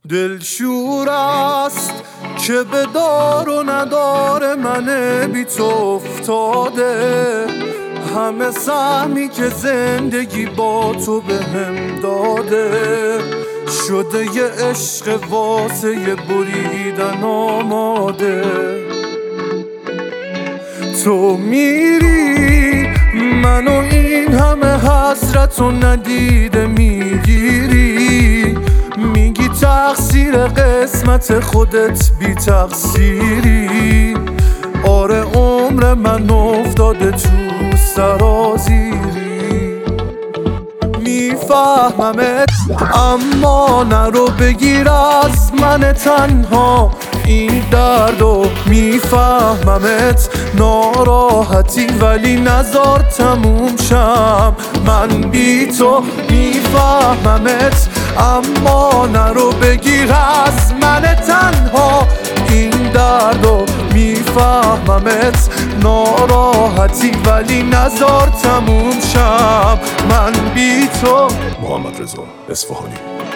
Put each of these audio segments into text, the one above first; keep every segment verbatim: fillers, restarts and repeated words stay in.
دلشور است که به دار و ندار من بی تو افتاده، همه سهمی که زندگی با تو به هم داده شده یه عشق واسه یه بریدن آماده. تو میری منو این همه حسرت و ندیده میگیری، میگی تقصیر قسمت خودت بی تقصیری. آره عمر من افتاده تو سرازیری. میفهممت اما نرو بگیر از من تنها این دردو. میفهممت ناراحتی ولی نزار تموم شم من بی تو. میفهممت اما نرو بگیر از من تنها این دردو. میفهممت ناراحتی ولی نزار تموم شم من بی تو. محمد رضا اصفهانی.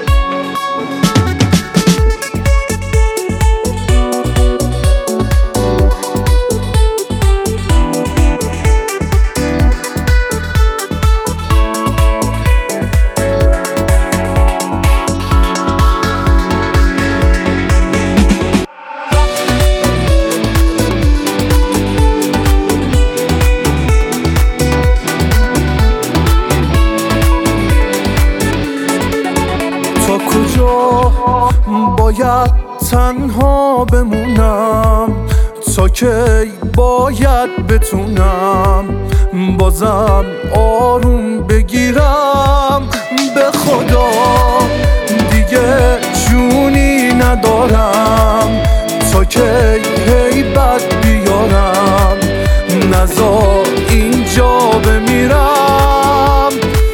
تا کجا باید تنها بمونم، تا کی باید بتونم بازم آروم بگیرم. به خدا دیگه جونی ندارم، تا کی هیبت بیارم نزار اینجا بمیرم.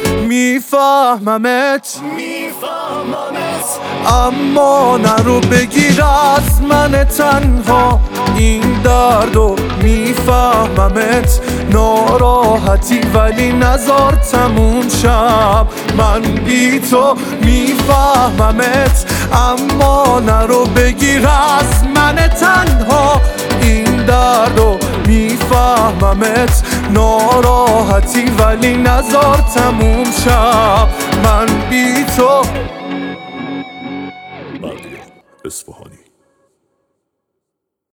میفهممت اما نرو بگیر از من تنها این دردو. میفهممت ناراحتی ولی نزار تموم شم من بی تو. میفهممت اما نرو بگیر از من تنها این دردو. میفهممت ناراحتی ولی نزار تموم شم من بی تو. بردیا اصفهانی.